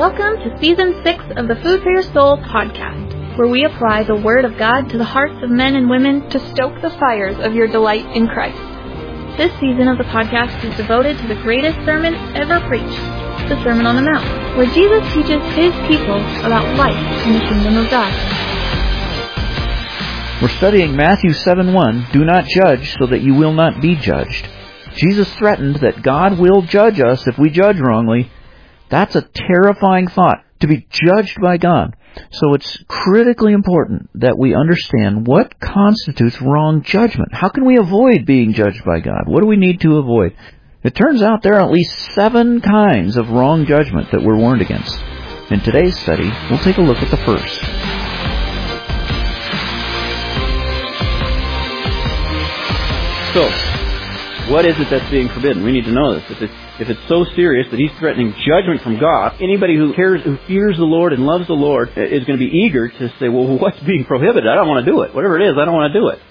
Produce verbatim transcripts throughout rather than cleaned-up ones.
Welcome to Season six of the Food for Your Soul podcast, where we apply the Word of God to the hearts of men and women to stoke the fires of your delight in Christ. This season of the podcast is devoted to the greatest sermon ever preached, the Sermon on the Mount, where Jesus teaches His people about life in the kingdom of God. We're studying Matthew seven one, "Do not judge so that you will not be judged." Jesus threatened that God will judge us if we judge wrongly. That's a terrifying thought, to be judged by God. So it's critically important that we understand what constitutes wrong judgment. How can we avoid being judged by God? What do we need to avoid? It turns out there are at least seven kinds of wrong judgment that we're warned against. In today's study, we'll take a look at the first. So, what is it that's being forbidden? We need to know this. If it's, if it's so serious that He's threatening judgment from God, anybody who cares, who fears the Lord and loves the Lord is going to be eager to say, well, what's being prohibited? I don't want to do it. Whatever it is, I don't want to do it.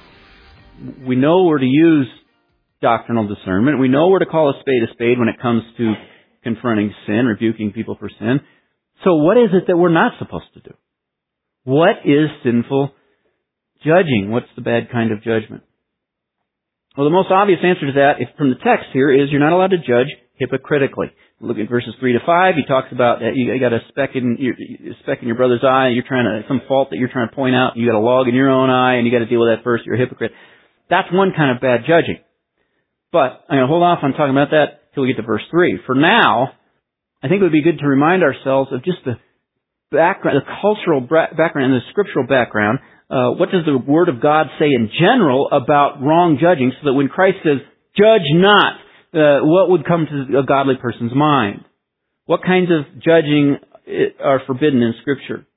We know where to use doctrinal discernment. We know where to call a spade a spade when it comes to confronting sin, rebuking people for sin. So what is it that we're not supposed to do? What is sinful judging? What's the bad kind of judgment? Well, the most obvious answer to that, if from the text here, is you're not allowed to judge hypocritically. Look at verses three to five. He talks about that you got a speck in your a speck in your brother's eye. You're trying to some fault that you're trying to point out. You got a log in your own eye, and you got to deal with that first. You're a hypocrite. That's one kind of bad judging. But I'm going to hold off on talking about that till we get to verse three. For now, I think it would be good to remind ourselves of just the background, the cultural background, and the scriptural background. Uh, what does the Word of God say in general about wrong judging, so that when Christ says, judge not, uh, what would come to a godly person's mind? What kinds of judging are forbidden in Scripture?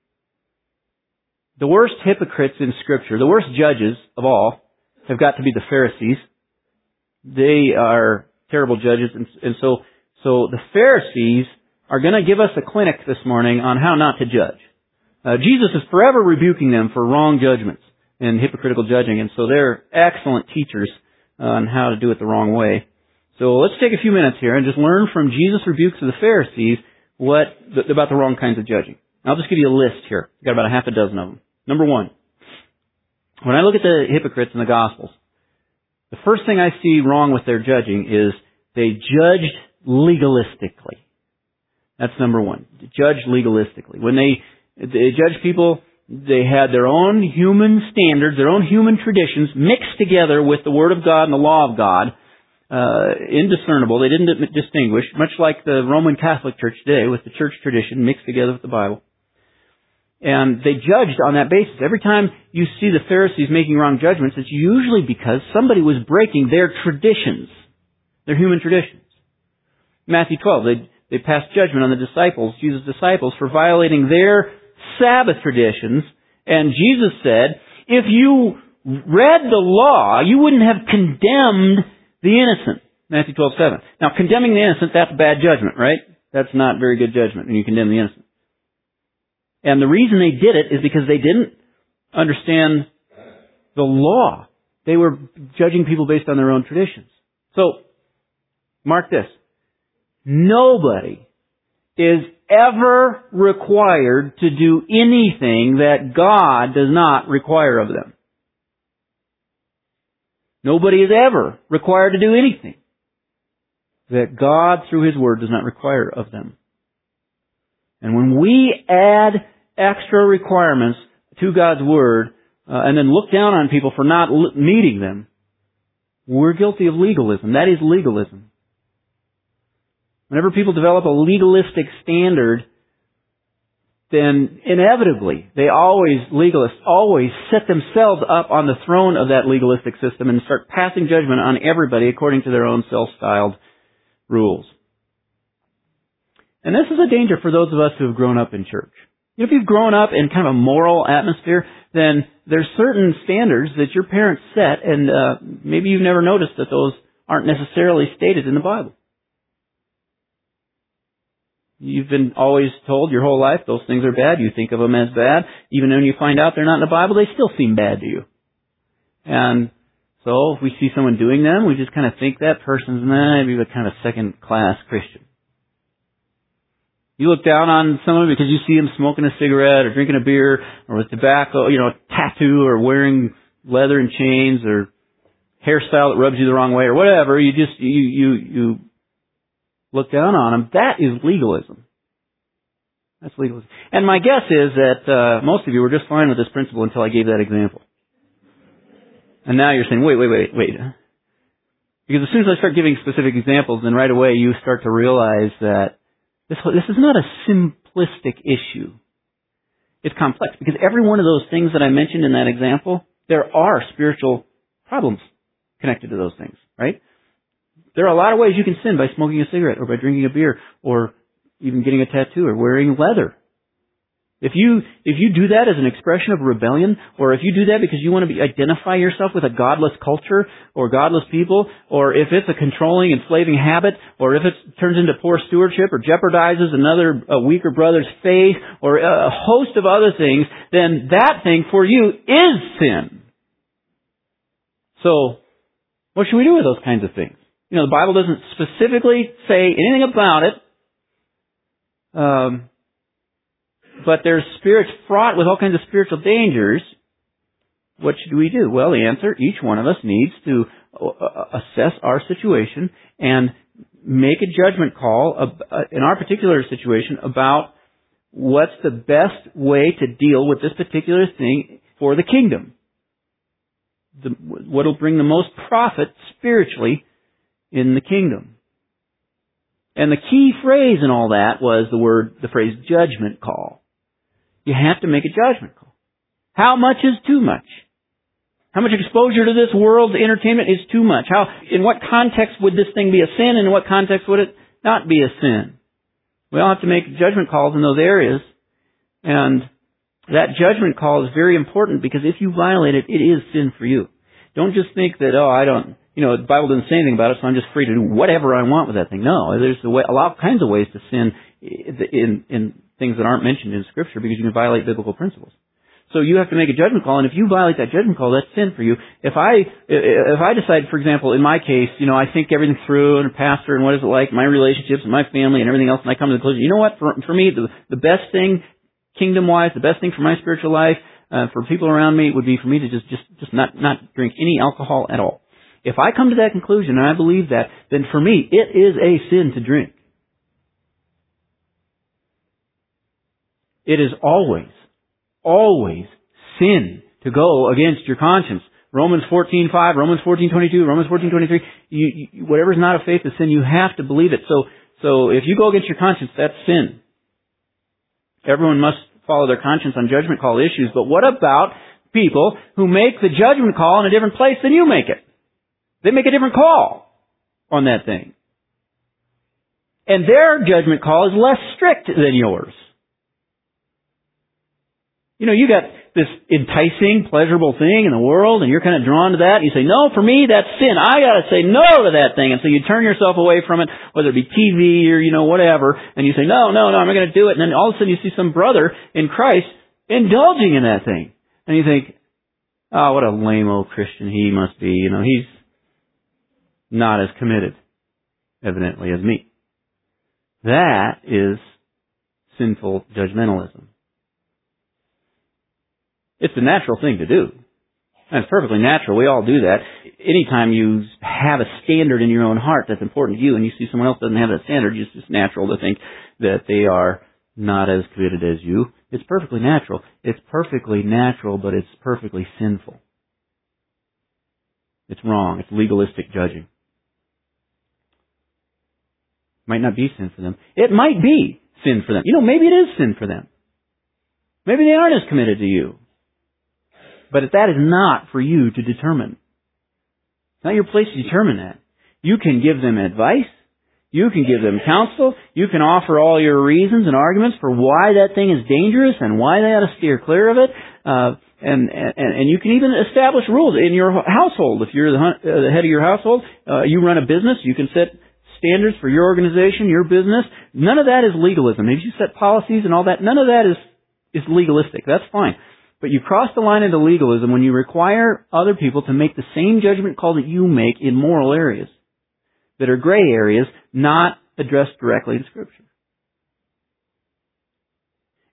The worst hypocrites in Scripture, the worst judges of all, have got to be the Pharisees. They are terrible judges, and, and so, so the Pharisees are going to give us a clinic this morning on how not to judge. Uh, Jesus is forever rebuking them for wrong judgments and hypocritical judging, and so they're excellent teachers on how to do it the wrong way. So let's take a few minutes here and just learn from Jesus' rebukes of the Pharisees what th- about the wrong kinds of judging. I'll just give you a list here. I've got about a half a dozen of them. Number one, when I look at the hypocrites in the Gospels, the first thing I see wrong with their judging is they judged legalistically. That's number one. Judge legalistically. When they They judged people, they had their own human standards, their own human traditions mixed together with the Word of God and the law of God, uh, indiscernible. They didn't distinguish, much like the Roman Catholic Church today with the church tradition mixed together with the Bible. And they judged on that basis. Every time you see the Pharisees making wrong judgments, it's usually because somebody was breaking their traditions, their human traditions. Matthew twelve, they, they passed judgment on the disciples, Jesus' disciples, for violating their Sabbath traditions, and Jesus said, if you read the law, you wouldn't have condemned the innocent. Matthew twelve seven. Now, condemning the innocent, that's bad judgment, right? That's not very good judgment when you condemn the innocent. And the reason they did it is because they didn't understand the law. They were judging people based on their own traditions. So, mark this. Nobody is ever required to do anything that God does not require of them. Nobody is ever required to do anything that God, through His Word, does not require of them. And when we add extra requirements to God's Word, uh, and then look down on people for not l- meeting them, we're guilty of legalism. That is legalism. Whenever people develop a legalistic standard, then inevitably, they always, legalists, always set themselves up on the throne of that legalistic system and start passing judgment on everybody according to their own self-styled rules. And this is a danger for those of us who have grown up in church. If you've grown up in kind of a moral atmosphere, then there's certain standards that your parents set, and uh, maybe you've never noticed that those aren't necessarily stated in the Bible. You've been always told your whole life those things are bad. You think of them as bad. Even when you find out they're not in the Bible, they still seem bad to you. And so if we see someone doing them, we just kind of think that person's maybe a kind of second-class Christian. You look down on someone because you see them smoking a cigarette or drinking a beer or with tobacco, you know, a tattoo or wearing leather and chains or hairstyle that rubs you the wrong way or whatever. You just, you, you, you look down on them. That is legalism. That's legalism. And my guess is that uh, most of you were just fine with this principle until I gave that example. And now you're saying, wait, wait, wait, wait. Because as soon as I start giving specific examples, then right away you start to realize that this, this is not a simplistic issue. It's complex. Because every one of those things that I mentioned in that example, there are spiritual problems connected to those things, right? There are a lot of ways you can sin by smoking a cigarette or by drinking a beer or even getting a tattoo or wearing leather. If you, if you do that as an expression of rebellion, or if you do that because you want to be, identify yourself with a godless culture or godless people, or if it's a controlling, enslaving habit, or if it turns into poor stewardship or jeopardizes another a weaker brother's faith, or a host of other things, then that thing for you is sin. So, what should we do with those kinds of things? You know, the Bible doesn't specifically say anything about it. Um, but there's spirits fraught with all kinds of spiritual dangers. What should we do? Well, the answer, each one of us needs to assess our situation and make a judgment call in our particular situation about what's the best way to deal with this particular thing for the kingdom. The, what will bring the most profit spiritually in the kingdom. And the key phrase in all that was the word, the phrase judgment call. You have to make a judgment call. How much is too much? How much exposure to this world's entertainment is too much? How, in what context would this thing be a sin, and in what context would it not be a sin? We all have to make judgment calls in those areas, and that judgment call is very important because if you violate it, it is sin for you. Don't just think that, oh, I don't, you know, the Bible doesn't say anything about it, so I'm just free to do whatever I want with that thing. No, there's a, way, a lot of kinds of ways to sin in, in things that aren't mentioned in Scripture because you can violate biblical principles. So you have to make a judgment call, and if you violate that judgment call, that's sin for you. If I, if I decide, for example, in my case, you know, I think everything through, and a pastor, and what is it like, my relationships, and my family, and everything else, and I come to the conclusion, you know what, for, for me, the, the best thing, kingdom-wise, the best thing for my spiritual life, uh, for people around me, would be for me to just, just, just not, not drink any alcohol at all. If I come to that conclusion, and I believe that, then for me, it is a sin to drink. It is always, always sin to go against your conscience. Romans fourteen five, Romans fourteen twenty-two, Romans fourteen twenty-three. You, you, whatever's not of faith is sin. You have to believe it. So, so if you go against your conscience, that's sin. Everyone must follow their conscience on judgment call issues. But what about people who make the judgment call in a different place than you make it? They make a different call on that thing. And their judgment call is less strict than yours. You know, you got this enticing, pleasurable thing in the world, and you're kind of drawn to that, and you say, no, for me, that's sin. I gotta say no to that thing. And so you turn yourself away from it, whether it be T V or, you know, whatever, and you say, no, no, no, I'm not gonna do it. And then all of a sudden you see some brother in Christ indulging in that thing. And you think, oh, what a lame old Christian he must be. You know, he's not as committed, evidently, as me. That is sinful judgmentalism. It's a natural thing to do. And it's perfectly natural. We all do that. Anytime you have a standard in your own heart that's important to you and you see someone else doesn't have that standard, it's just natural to think that they are not as committed as you. It's perfectly natural. It's perfectly natural, but it's perfectly sinful. It's wrong. It's legalistic judging. Might not be sin for them. It might be sin for them. You know, maybe it is sin for them. Maybe they aren't as committed to you. But that is not for you to determine. It's not your place to determine that. You can give them advice. You can give them counsel. You can offer all your reasons and arguments for why that thing is dangerous and why they ought to steer clear of it. Uh, and, and, and you can even establish rules in your household. If you're the, uh, the head of your household, uh, you run a business, you can set standards for your organization, your business. None of that is legalism. If you set policies and all that, none of that is, is legalistic. That's fine. But you cross the line into legalism when you require other people to make the same judgment call that you make in moral areas that are gray areas, not addressed directly in Scripture.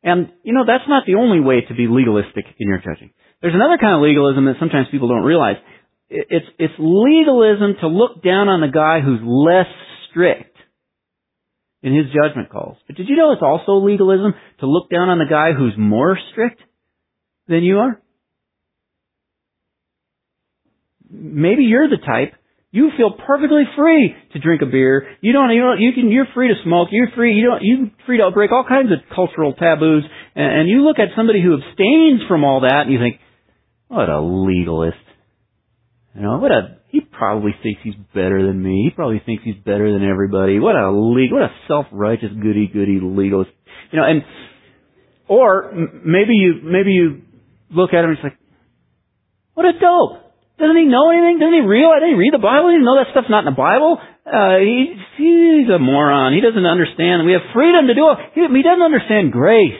And, you know, that's not the only way to be legalistic in your judging. There's another kind of legalism that sometimes people don't realize. It's, it's legalism to look down on the guy who's less strict in his judgment calls. But did you know it's also legalism to look down on the guy who's more strict than you are? Maybe you're the type. You feel perfectly free to drink a beer. You don't. You don't. You can. You're free to smoke. You're free. You don't. You're free to break all kinds of cultural taboos. And, and you look at somebody who abstains from all that, and you think, "What a legalist! You know, what a. He probably thinks he's better than me. He probably thinks he's better than everybody. What a legal. What a self-righteous goody goody legalist. You know." And or maybe you maybe you look at him and it's like, "What a dope! Doesn't he know anything? Doesn't he realize? Doesn't he read the Bible? He doesn't know that stuff's not in the Bible. Uh, he, he's a moron. He doesn't understand. We have freedom to do it. He, he doesn't understand grace."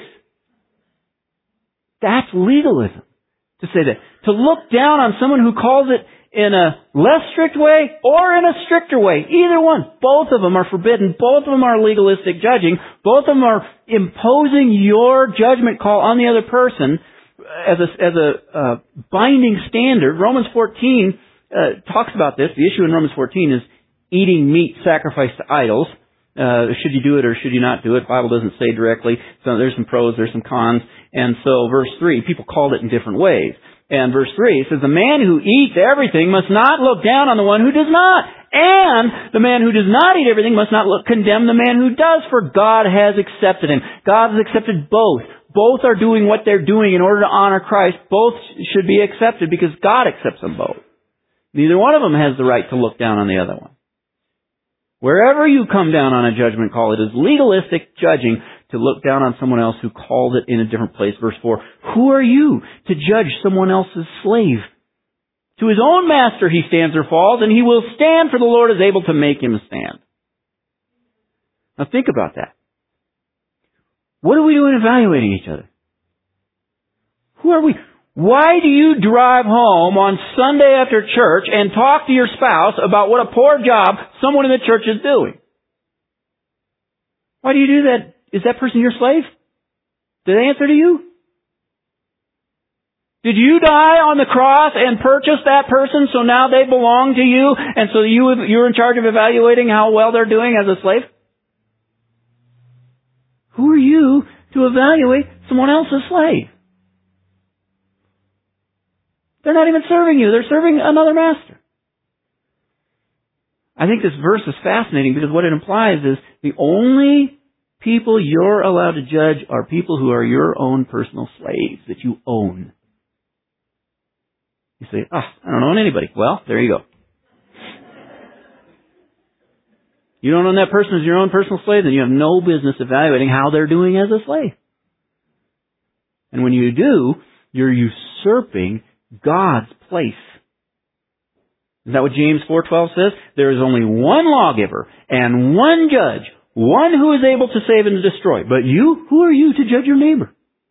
That's legalism. To say that. To look down on someone who calls it in a less strict way or in a stricter way. Either one. Both of them are forbidden. Both of them are legalistic judging. Both of them are imposing your judgment call on the other person as a, as a uh, binding standard. Romans fourteen uh, talks about this. The issue in Romans fourteen is eating meat sacrificed to idols. Uh, should you do it or should you not do it? The Bible doesn't say directly. So there's some pros, there's some cons. And so verse three, people called it in different ways. And verse three says, "The man who eats everything must not look down on the one who does not. And the man who does not eat everything must not look, condemn the man who does, for God has accepted him." God has accepted both. Both are doing what they're doing in order to honor Christ. Both should be accepted because God accepts them both. Neither one of them has the right to look down on the other one. Wherever you come down on a judgment call, it is legalistic judging to look down on someone else who calls it in a different place. Verse four, "Who are you to judge someone else's slave? To his own master he stands or falls, and he will stand, for the Lord is able to make him stand." Now think about that. What are we doing evaluating each other? Who are we? Why do you drive home on Sunday after church and talk to your spouse about what a poor job someone in the church is doing? Why do you do that? Is that person your slave? Did they answer to you? Did you die on the cross and purchase that person so now they belong to you and so you, you're in charge of evaluating how well they're doing as a slave? Who are you to evaluate someone else's slave? They're not even serving you. They're serving another master. I think this verse is fascinating because what it implies is the only people you're allowed to judge are people who are your own personal slaves that you own. You say, "Oh, I don't own anybody." Well, there you go. You don't own that person as your own personal slave, then you have no business evaluating how they're doing as a slave. And when you do, you're usurping God's place. Isn't that what James four twelve says? There is only one lawgiver and one judge, one who is able to save and to destroy. But you, who are you to judge your neighbor?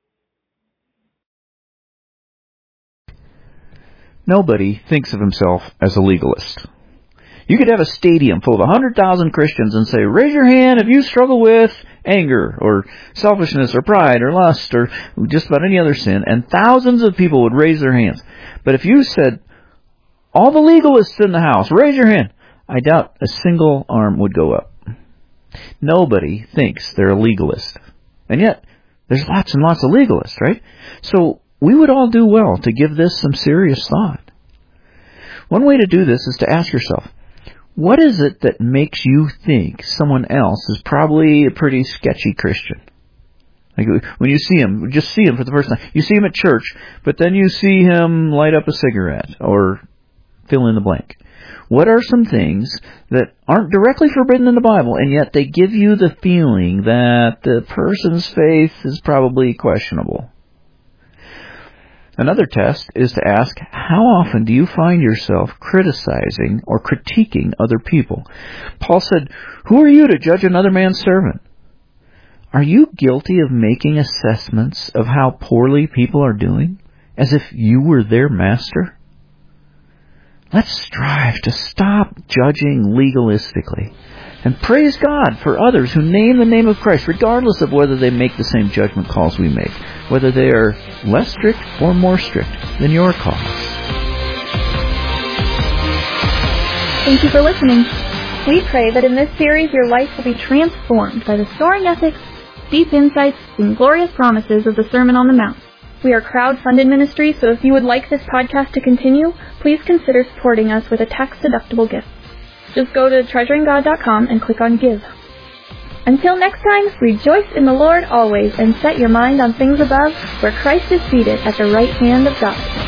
Nobody thinks of himself as a legalist. You could have a stadium full of one hundred thousand Christians and say, "Raise your hand if you struggle with anger or selfishness or pride or lust or just about any other sin," and thousands of people would raise their hands. But if you said, "All the legalists in the house, raise your hand," I doubt a single arm would go up. Nobody thinks they're a legalist. And yet, there's lots and lots of legalists, right? So we would all do well to give this some serious thought. One way to do this is to ask yourself, what is it that makes you think someone else is probably a pretty sketchy Christian? Like when you see him, just see him for the first time. You see him at church, but then you see him light up a cigarette or fill in the blank. What are some things that aren't directly forbidden in the Bible, and yet they give you the feeling that the person's faith is probably questionable? Another test is to ask, how often do you find yourself criticizing or critiquing other people? Paul said, "Who are you to judge another man's servant?" Are you guilty of making assessments of how poorly people are doing, as if you were their master? Let's strive to stop judging legalistically And praise God for others who name the name of Christ, regardless of whether they make the same judgment calls we make, whether they are less strict or more strict than your calls. Thank you for listening. We pray that in this series your life will be transformed by the soaring ethics, deep insights, and glorious promises of the Sermon on the Mount. We are crowd-funded ministry, so if you would like this podcast to continue, please consider supporting us with a tax-deductible gift. Just go to treasuring god dot com and click on Give. Until next time, rejoice in the Lord always and set your mind on things above, where Christ is seated at the right hand of God.